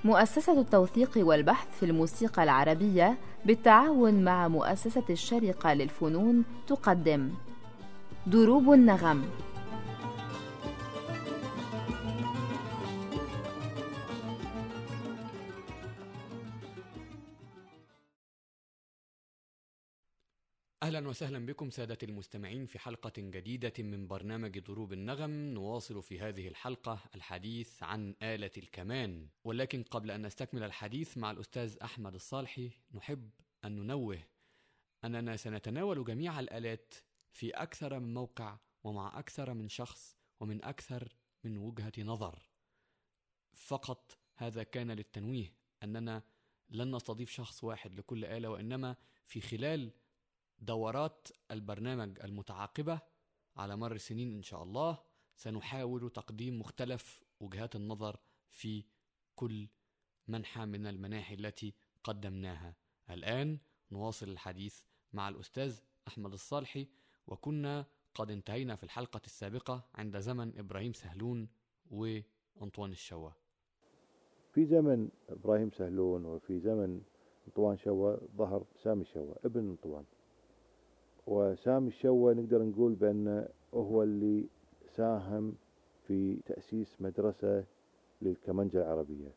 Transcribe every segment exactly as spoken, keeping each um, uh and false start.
مؤسسة التوثيق والبحث في الموسيقى العربية بالتعاون مع مؤسسة الشارقة للفنون تقدم دروب النغم. أهلا وسهلا بكم سادة المستمعين في حلقة جديدة من برنامج دروب النغم. نواصل في هذه الحلقة الحديث عن آلة الكمان، ولكن قبل أن نستكمل الحديث مع الأستاذ أحمد الصالحي نحب أن ننوه أننا سنتناول جميع الآلات في أكثر من موقع ومع أكثر من شخص ومن أكثر من وجهة نظر. فقط هذا كان للتنويه أننا لن نستضيف شخص واحد لكل آلة، وإنما في خلال دورات البرنامج المتعاقبة على مر السنين إن شاء الله سنحاول تقديم مختلف وجهات النظر في كل منحى من المناحي التي قدمناها. الآن نواصل الحديث مع الأستاذ أحمد الصالحي، وكنا قد انتهينا في الحلقة السابقة عند زمن إبراهيم سهلون وأنطوان الشوا. في زمن إبراهيم سهلون وفي زمن أنطوان شوا ظهر سامي شوا ابن أنطوان، وسامي الشوا نقدر نقول بأنه هو اللي ساهم في تأسيس مدرسة للكمانجة العربية.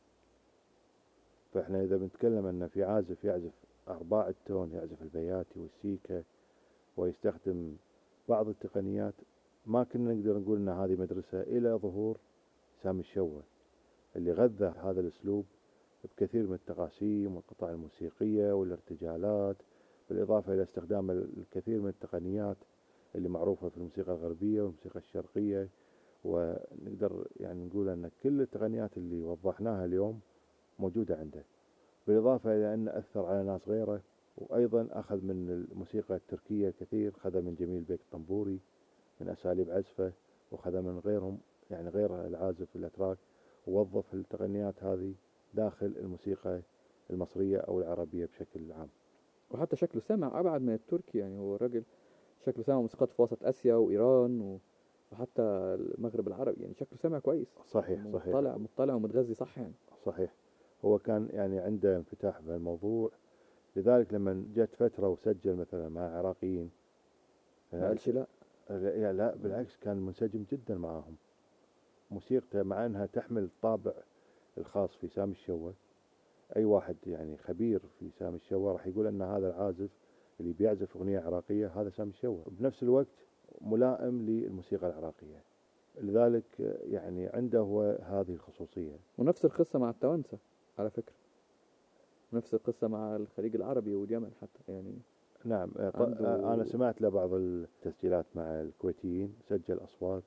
فإحنا إذا بنتكلم أن في عازف يعزف أرباع التون، يعزف البياتي والسيكا ويستخدم بعض التقنيات، ما كنا نقدر نقول أن هذه مدرسة إلى ظهور سامي الشوا اللي غذى هذا الأسلوب بكثير من التقاسيم والقطع الموسيقية والارتجالات، بالإضافة إلى استخدام الكثير من التقنيات اللي معروفة في الموسيقى الغربية والموسيقى الشرقية. ونقدر يعني نقول أن كل التقنيات اللي وضحناها اليوم موجودة عنده، بالإضافة إلى أن أثر على ناس غيره، وأيضا أخذ من الموسيقى التركية كثير، خذ من جميل بيك الطنبوري من أساليب عزفه، وخذ من غيرهم يعني غير العازف الأتراك، ووظف التقنيات هذه داخل الموسيقى المصرية أو العربية بشكل عام. وحتى شكله سامع أبعد من التركي، يعني هو الراجل شكله سامع موسيقات في وسط آسيا وإيران وحتى المغرب العربي، يعني شكله سامع كويس. صحيح صحيح مطلع مطلع ومتغذي صح يعني. صحيح، هو كان يعني عنده انفتاح بالموضوع، لذلك لما جت فترة وسجل مثلا مع عراقيين ما قالش لا لا, لا بالعكس كان منسجم جدا معهم. موسيقته مع أنها تحمل الطابع الخاص في سامي الشوا، أي واحد يعني خبير في سامي الشوا راح يقول أن هذا العازف اللي بيعزف أغنية عراقية هذا سامي الشوا، بنفس الوقت ملائم للموسيقى العراقية، لذلك يعني عنده هو هذه الخصوصية. ونفس القصة مع التوانسة على فكرة، نفس القصة مع الخليج العربي واليمن حتى يعني. نعم عنده... أنا سمعت له بعض التسجيلات مع الكويتيين، سجل أصوات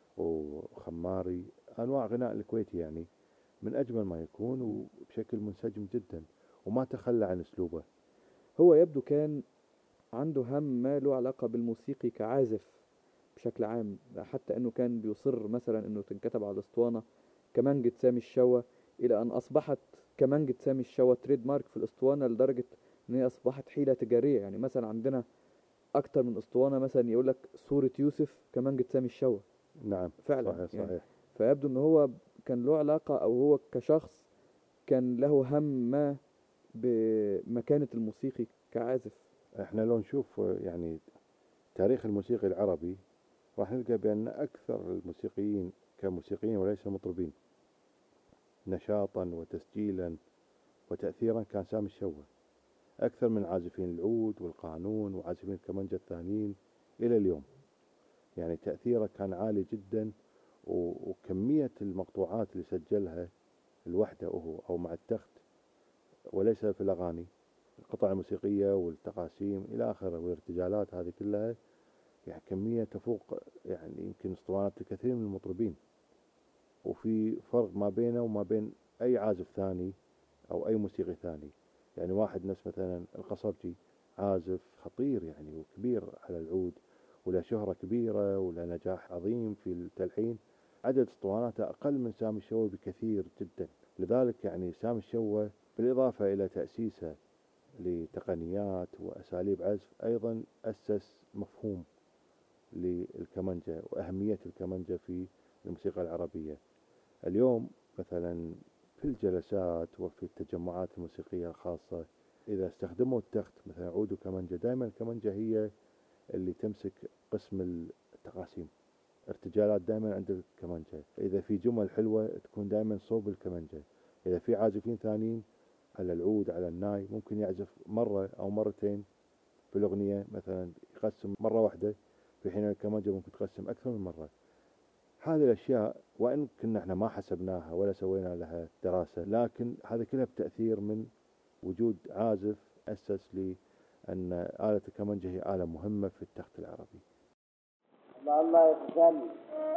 وخماري أنواع غناء الكويتي يعني من أجمل ما يكون وبشكل منسجم جدا، وما تخلى عن أسلوبه. هو يبدو كان عنده هم ما له علاقة بالموسيقي كعازف بشكل عام، حتى أنه كان بيصر مثلا أنه تنكتب على الأسطوانة كمانجة سامي الشوا، إلى أن أصبحت كمانجة سامي الشوا تريد مارك في الأسطوانة لدرجة أن هي أصبحت حيلة تجارية. يعني مثلا عندنا أكتر من أسطوانة مثلا يقول لك صورة يوسف كمانجة سامي الشوا. نعم فعلا صحيح يعني. صحيح. فيبدو أنه هو كان له علاقة، أو هو كشخص كان له هم ما بمكانة الموسيقي كعازف. احنا لو نشوف يعني تاريخ الموسيقى العربي راح نلقى بأن أكثر الموسيقيين كموسيقيين وليس مطربين نشاطا وتسجيلا وتأثيرا كان سامي الشوا، أكثر من عازفين العود والقانون وعازفين الكمانجة الثانيين إلى اليوم. يعني تأثيره كان عالي جدا، وكمية المقطوعات اللي سجلها الوحدة وهو أو مع التخت وليس في الأغاني، القطع الموسيقية والتقاسيم إلى آخره والارتجالات هذه كلها، يعني كمية تفوق يعني يمكن اسطوانات الكثير من المطربين. وفي فرق ما بينه وما بين أي عازف ثاني أو أي موسيقي ثاني. يعني واحد نفس مثلا القصبجي عازف خطير يعني وكبير على العود، وله شهرة كبيرة وله نجاح عظيم في التلحين، عدد اسطواناته أقل من سامي الشوا بكثير جدا. لذلك يعني سامي الشوا بالإضافة إلى تأسيسه لتقنيات وأساليب عزف، أيضا أسس مفهوم للكمانجة وأهمية الكمانجة في الموسيقى العربية. اليوم مثلا في الجلسات وفي التجمعات الموسيقية الخاصة إذا استخدموا التخت مثلا عود وكمنجة، دائما الكمنجة هي اللي تمسك قسم التقاسيم، ارتجالات دائما عند الكمنجة. إذا في جمل حلوة تكون دائما صوب الكمنجة. إذا في عازفين ثانيين على العود على الناي ممكن يعزف مرة أو مرتين في الأغنية، مثلا يقسم مرة واحدة، في حين الكمنجة ممكن تقسم أكثر من مرة. هذه الأشياء وإن كنا احنا ما حسبناها ولا سوينا لها دراسة، لكن هذا كلها بتأثير من وجود عازف أسس لأن آلة الكمنجة هي آلة مهمة في التخت العربي. الله يتسلم.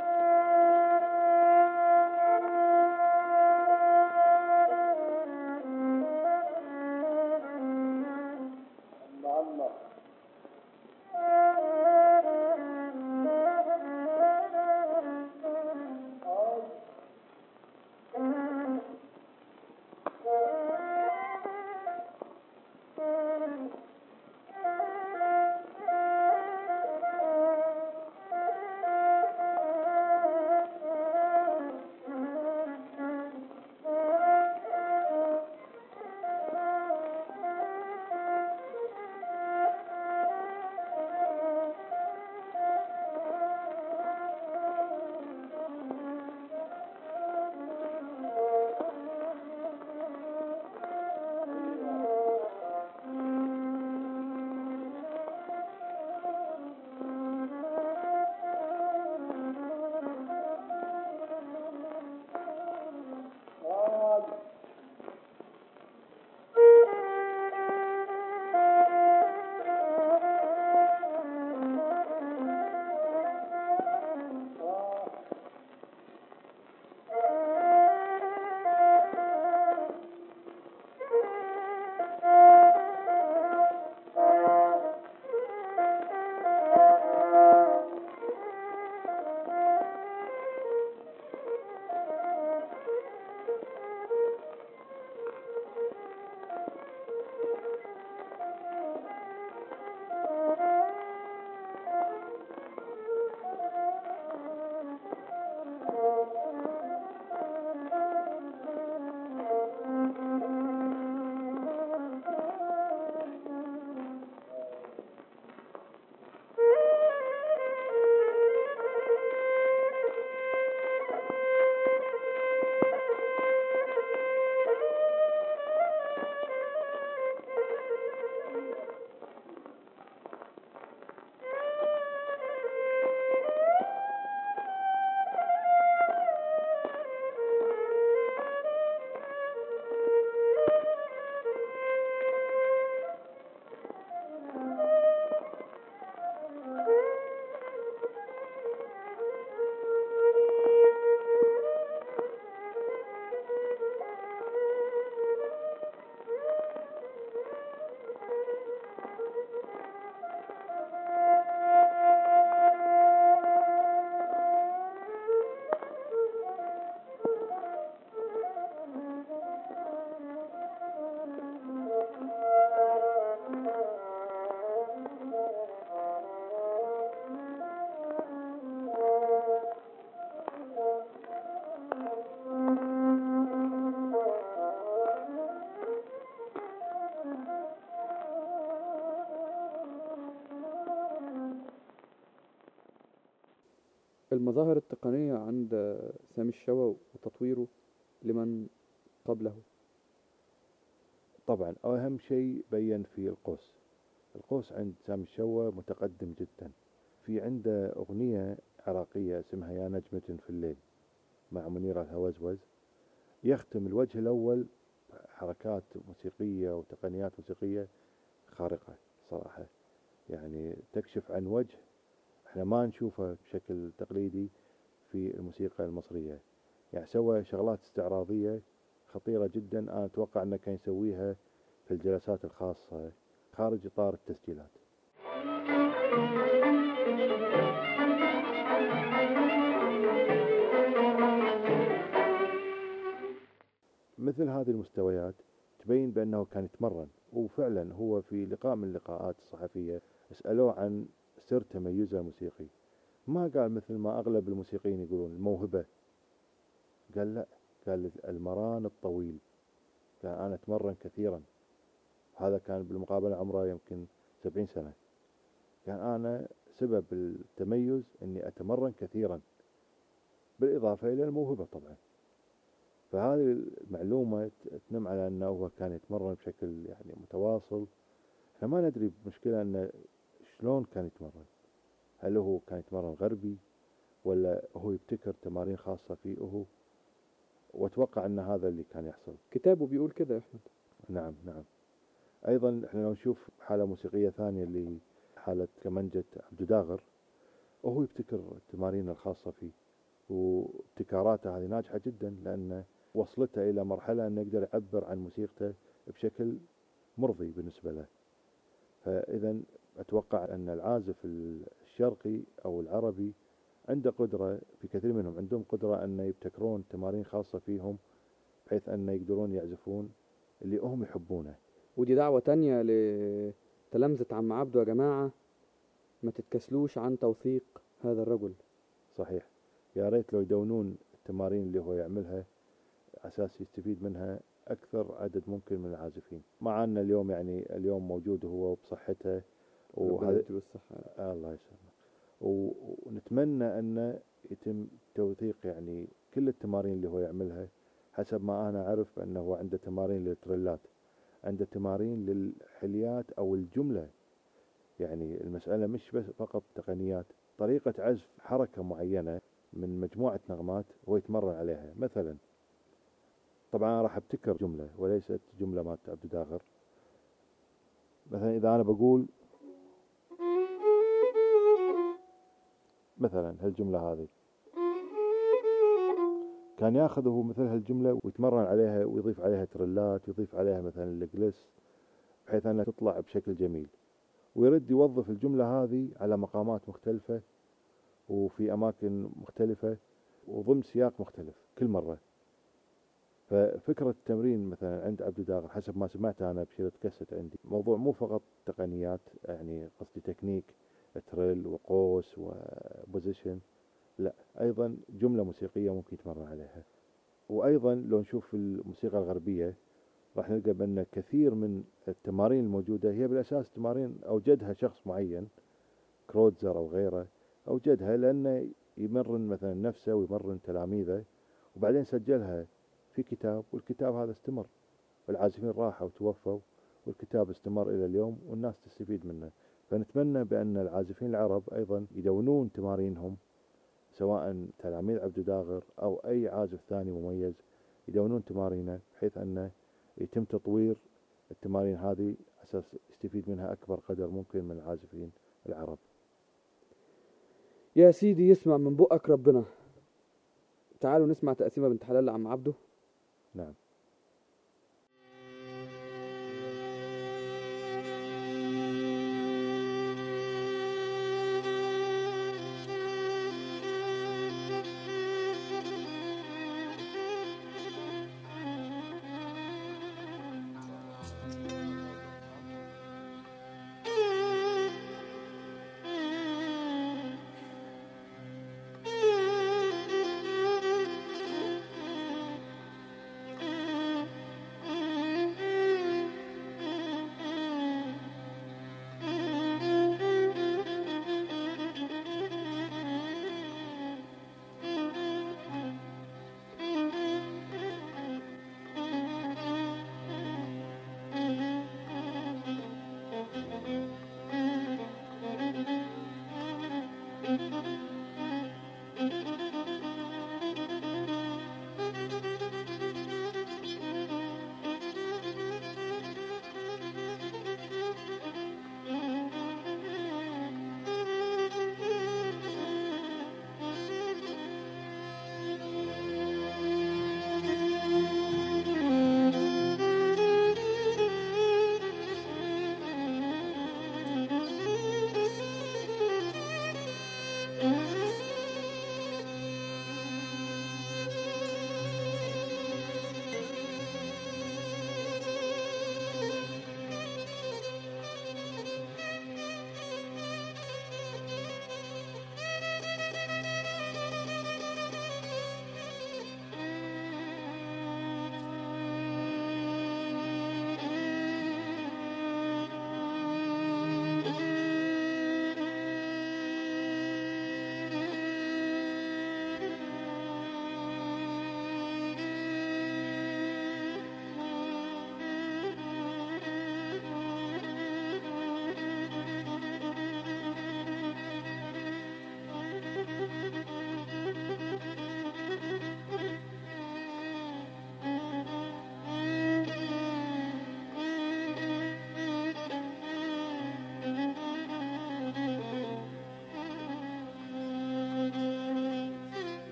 المظاهر التقنية عند سامي الشوا وتطويره لمن قبله. طبعا أهم شيء بين في القوس. القوس عند سامي الشوا متقدم جدا. في عنده أغنية عراقية اسمها يا نجمة في الليل مع منيرة الهوزوز، يختم الوجه الأول حركات موسيقية وتقنيات موسيقية خارقة صراحة، يعني تكشف عن وجه احنا ما نشوفه بشكل تقليدي في الموسيقى المصرية. يعني سوى شغلات استعراضية خطيرة جدا، أنا أتوقع أنه كان يسويها في الجلسات الخاصة خارج إطار التسجيلات. مثل هذه المستويات تبين بأنه كان يتمرن، وفعلا هو في لقاء من اللقاءات الصحفية اسألوه عن سر تميزه الموسيقي، ما قال مثل ما أغلب الموسيقيين يقولون الموهبة، قال لا، كان المران الطويل، كان أنا أتمرن كثيرا. هذا كان بالمقابلة عمره يمكن سبعين سنة. كان أنا سبب التميز أني أتمرن كثيرا، بالإضافة إلى الموهبة طبعا. فهذه المعلومة تنم على أنه هو كان يتمرن بشكل يعني متواصل. احنا ما ندري بمشكلة أنه شلون كان يتمرن، هل هو كان يتمرن غربي ولا هو يبتكر تمارين خاصة فيه هو، واتوقع أن هذا اللي كان يحصل. كتابه بيقول كده يا أحمد. نعم نعم. أيضا احنا لو نشوف حالة موسيقية ثانية اللي حالة كمنجة عبد داغر، وهو يبتكر التمارين الخاصة فيه، وابتكاراته هذه ناجحة جدا لأن وصلته إلى مرحلة أنه يقدر يعبر عن موسيقته بشكل مرضي بالنسبة له. فإذا أتوقع أن العازف الشرقي أو العربي عنده قدرة، في كثير منهم عندهم قدرة أن يبتكرون تمارين خاصة فيهم بحيث أن يقدرون يعزفون اللي هم يحبونه. ودي دعوة تانية لتلامذة عم عبده يا جماعة، ما تتكسلوش عن توثيق هذا الرجل. صحيح، يا ريت لو يدونون التمارين اللي هو يعملها أساس يستفيد منها أكثر عدد ممكن من العازفين. مع أن اليوم يعني اليوم موجود هو بصحته وهذا بالصحة. الله يسلمك. ونتمنى أن يتم توثيق يعني كل التمارين اللي هو يعملها. حسب ما أنا أعرف أنه عنده تمارين للتريلات، عنده تمارين للحليات أو الجملة. يعني المسألة مش بس فقط تقنيات، طريقة عزف حركة معينة من مجموعة نغمات هو يتمرن عليها. مثلا طبعا راح ابتكر جملة وليست جملة مات عبد داغر. مثلا إذا أنا بقول مثلا هالجملة هذه، كان ياخذه مثل هالجملة ويتمرن عليها ويضيف عليها تريلات، ويضيف عليها مثلا الجلس بحيث أنها تطلع بشكل جميل، ويرد يوظف الجملة هذه على مقامات مختلفة وفي أماكن مختلفة وضمن سياق مختلف كل مرة. ففكرة التمرين مثلا عند عبد داغر حسب ما سمعت أنا بشيرة كاسيت عندي، موضوع مو فقط تقنيات، يعني قصدي تكنيك تريل وقوس وبوزيشن، لا أيضا جملة موسيقية ممكن يتمرن عليها. وأيضا لو نشوف الموسيقى الغربية راح نلقى بأن كثير من التمارين الموجودة هي بالأساس تمارين أوجدها شخص معين، كروتزر أو غيره، أوجدها لأنه يمرن مثلا نفسه ويمرن تلاميذه، وبعدين سجلها في كتاب، والكتاب هذا استمر، والعازفين راحوا وتوفوا والكتاب استمر إلى اليوم والناس تستفيد منه. فنتمنى بأن العازفين العرب أيضا يدونون تمارينهم، سواء تلاميذ عبد داغر أو أي عازف ثاني مميز، يدونون تمارينه بحيث أنه يتم تطوير التمارين هذه أساس يستفيد منها أكبر قدر ممكن من العازفين العرب. يا سيدي يسمع من بقك ربنا. تعالوا نسمع تقسيمة بنت حلال لعم عبده. نعم.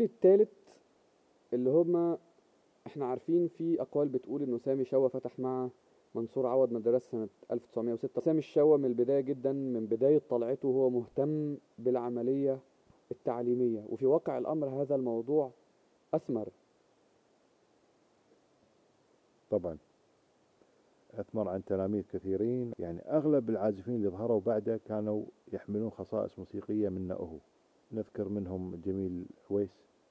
الثالث اللي هما احنا عارفين في اقوال بتقول انه سامي شوا فتح مع منصور عوض مدرسة سنة ألف وتسعمائة وستة. سامي الشوا من البداية جدا، من بداية طلعته هو مهتم بالعملية التعليمية، وفي واقع الأمر هذا الموضوع أثمر. طبعا أثمر عن تلاميذ كثيرين، يعني أغلب العازفين اللي ظهروا بعده كانوا يحملون خصائص موسيقية منه هو. نذكر منهم جميل حويس،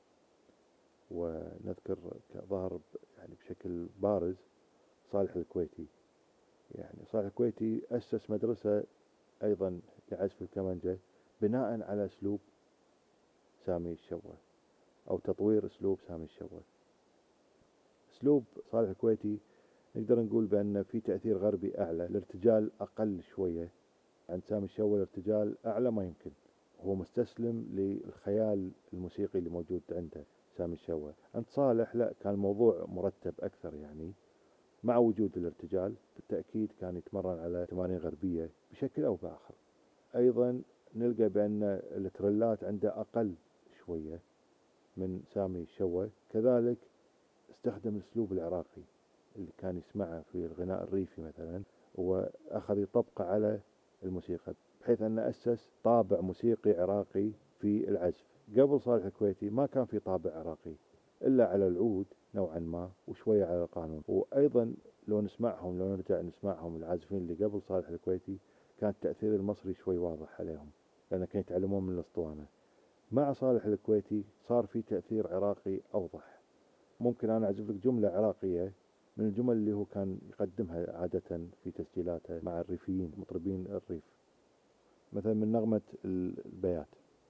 ونذكر ظهر يعني بشكل بارز صالح الكويتي. يعني صالح الكويتي أسس مدرسة أيضا لعزف الكمانجة بناء على أسلوب سامي الشوا، أو تطوير أسلوب سامي الشوا. أسلوب صالح الكويتي نقدر نقول بأن في تأثير غربي أعلى، الارتجال أقل شوية عند سامي الشوا، الارتجال أعلى ما يمكن. هو مستسلم للخيال الموسيقي اللي موجود عنده سامي الشوا. عند صالح لا، كان الموضوع مرتب أكثر، يعني مع وجود الارتجال بالتأكيد كان يتمرن على تمارين غربية بشكل أو بآخر. أيضا نلقى بأن التريلات عنده أقل شوية من سامي الشوا. كذلك استخدم الأسلوب العراقي اللي كان يسمعه في الغناء الريفي مثلا، وأخذ يطبقه على الموسيقى، بحيث أن أسس طابع موسيقي عراقي في العزف. قبل صالح الكويتي ما كان في طابع عراقي إلا على العود نوعا ما، وشوية على القانون. وأيضا لو نسمعهم، لو نرجع نسمعهم العازفين اللي قبل صالح الكويتي، كان التأثير المصري شوي واضح عليهم، لأن كانوا يتعلمون من الأسطوانة. مع صالح الكويتي صار في تأثير عراقي أوضح. ممكن أنا أعزف لك جملة عراقية من الجمل اللي هو كان يقدمها عادة في تسجيلاته مع الريفيين، مطربين الريف، مثلا من نغمة البيات.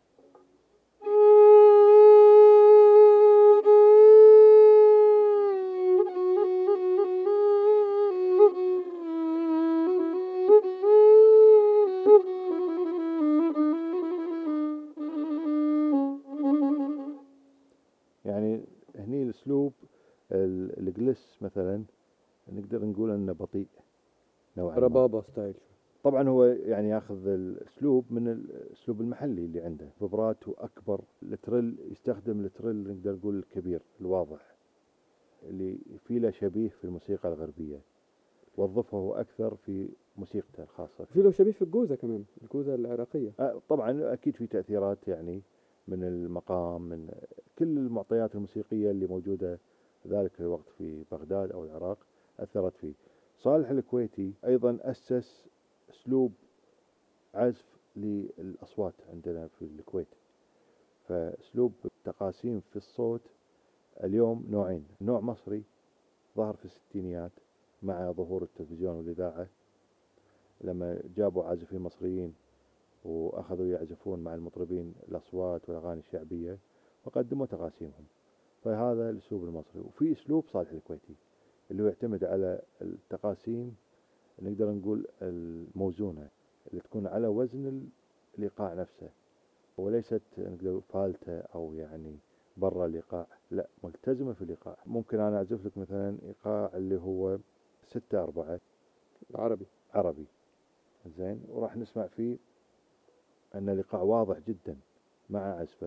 يعني هني الأسلوب الجلس مثلا نقدر نقول أنه بطيء نوعا ما، ربابة ستايل. طبعا هو يعني ياخذ الأسلوب من الأسلوب المحلي اللي عنده، فبراته أكبر. التريل يستخدم التريل نقدر نقول الكبير الواضح اللي فيه له شبيه في الموسيقى الغربية، وظفه أكثر في موسيقته الخاصة. في له شبيه في الجوزة كمان، الجوزة العراقية. أه طبعا أكيد في تأثيرات يعني من المقام، من كل المعطيات الموسيقية اللي موجودة ذلك الوقت في بغداد أو العراق أثرت فيه. صالح الكويتي أيضا أسس أسلوب عزف للأصوات عندنا في الكويت. فأسلوب التقاسيم في الصوت اليوم نوعين، نوع مصري ظهر في الستينيات مع ظهور التلفزيون والإذاعة، لما جابوا عازفين مصريين وأخذوا يعزفون مع المطربين الأصوات والأغاني الشعبية وقدموا تقاسيمهم. فهذا الأسلوب المصري. وفي أسلوب صالح الكويتي اللي هو يعتمد على التقاسيم، نقدر نقول الموزونة، اللي تكون على وزن الإيقاع نفسه، وليست نقدر فالتة أو يعني برا الإيقاع، لا، ملتزمة في الإيقاع. ممكن أنا أعزف لك مثلا إيقاع اللي هو ستة أربعة عربي عربي زين، وراح نسمع فيه أن الإيقاع واضح جدا مع عزفه.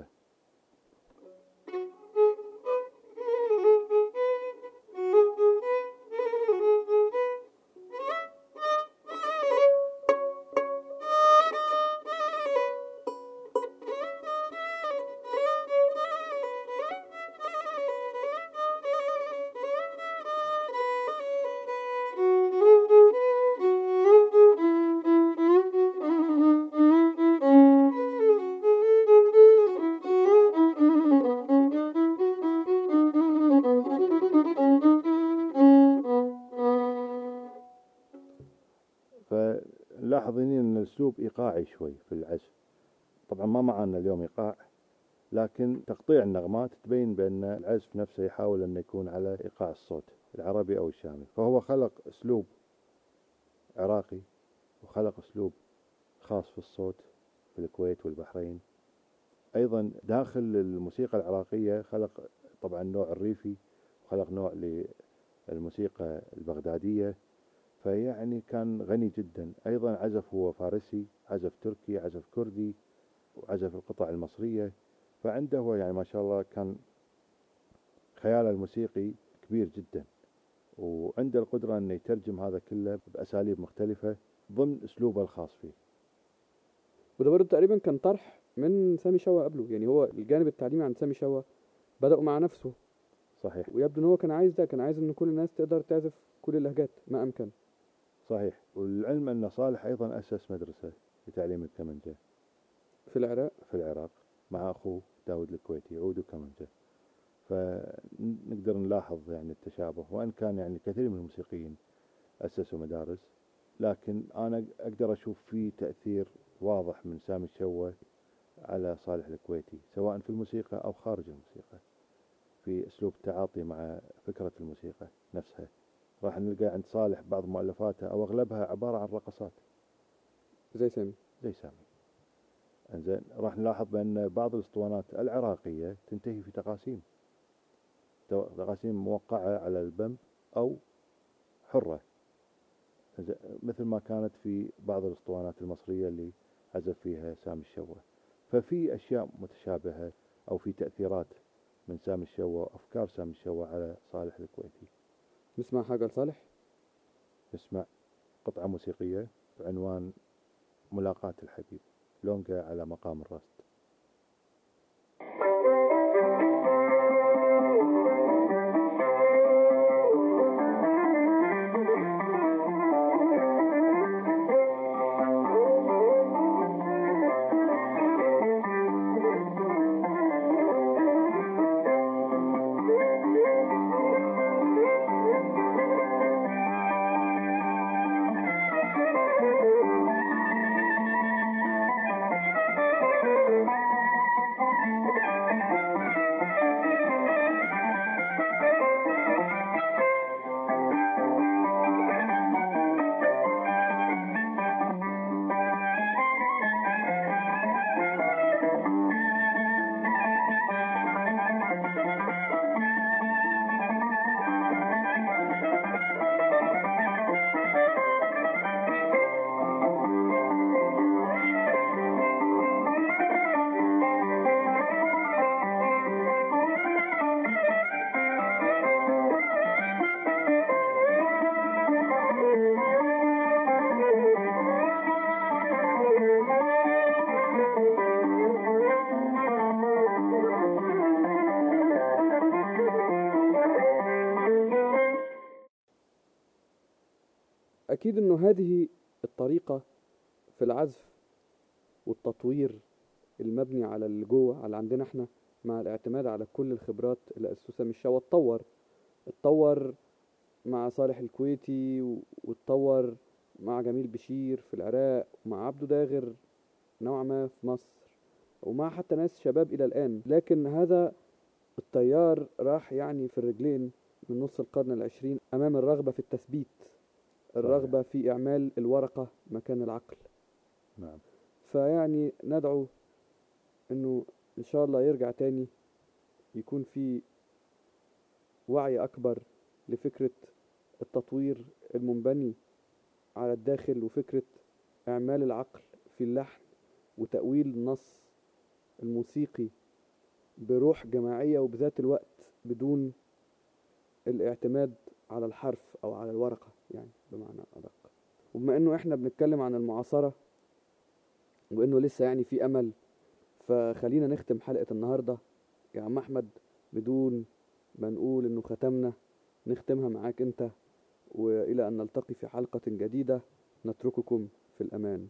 فلاحظين أن الأسلوب إيقاعي شوي في العزف. طبعا ما معنا اليوم إيقاع، لكن تقطيع النغمات تبين بأن العزف نفسه يحاول أن يكون على إيقاع الصوت العربي أو الشامي. فهو خلق أسلوب عراقي وخلق أسلوب خاص في الصوت في الكويت والبحرين. أيضا داخل الموسيقى العراقية خلق طبعا نوع الريفي، وخلق نوع للموسيقى البغدادية، فيعني كان غني جدا. أيضا عزف هو فارسي، عزف تركي، عزف كردي، وعزف القطع المصرية. فعنده هو يعني ما شاء الله كان خياله الموسيقي كبير جدا، وعنده القدرة أنه يترجم هذا كله بأساليب مختلفة ضمن أسلوبه الخاص فيه. وده برضه تقريبا كان طرح من سامي شوا قبله، يعني هو الجانب التعليمي عند سامي شوا بدأوا مع نفسه. صحيح. ويبدو ان هو كان عايز ده، كان عايز ان كل الناس تقدر تعزف كل اللهجات ما امكن. صحيح. والعلم أن صالح أيضا أسس مدرسة لتعليم الكمنجة في العراق في العراق مع أخوه داود الكويتي عود وكمنجة، فنقدر نلاحظ يعني التشابه، وأن كان يعني كثير من الموسيقيين أسسوا مدارس، لكن أنا أقدر أشوف فيه تأثير واضح من سامي الشوا على صالح الكويتي سواء في الموسيقى أو خارج الموسيقى، في أسلوب التعاطي مع فكرة الموسيقى نفسها. راح نلقى عند صالح بعض مؤلفاته أو أغلبها عبارة عن رقصات زي سامي زي سامي. انزين راح نلاحظ بأن بعض الأسطوانات العراقية تنتهي في تقاسيم تقاسيم موقعة على البم أو حرة، مثل ما كانت في بعض الأسطوانات المصرية اللي عزف فيها سامي الشوا. ففي أشياء متشابهة أو في تأثيرات من سامي الشوا وأفكار سامي الشوا على صالح الكويتي. نسمع حاجة لصالح؟ نسمع قطعة موسيقية بعنوان ملاقاة الحبيب، لونجا على مقام الراست. أكيد إنه هذه الطريقة في العزف والتطوير المبني على اللي جوه على عندنا احنا، مع الاعتماد على كل الخبرات اللي أسسها سامي الشوا، اتطور اتطور مع صالح الكويتي، واتطور مع جميل بشير في العراق، ومع عبده داغر نوعا ما في مصر، ومع حتى ناس شباب إلى الآن. لكن هذا التيار راح يعني في الرجلين من نص القرن العشرين أمام الرغبة في التثبيت، الرغبة في إعمال الورقة مكان العقل. نعم. فيعني ندعو إنه إن شاء الله يرجع تاني، يكون في وعي أكبر لفكرة التطوير المنبني على الداخل، وفكرة إعمال العقل في اللحن وتأويل النص الموسيقي بروح جماعية، وبذات الوقت بدون الاعتماد على الحرف أو على الورقة يعني بمعنى أدق. وبما إنه إحنا بنتكلم عن المعاصرة وإنه لسه يعني في أمل، فخلينا نختم حلقة النهاردة يا عم أحمد بدون ما نقول إنه ختمنا، نختمها معاك أنت، وإلى أن نلتقي في حلقة جديدة نترككم في الأمان.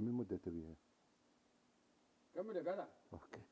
كم المدة تبيها؟ كمل يا جدع. اوكي.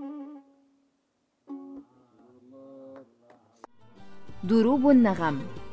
دروب النغم.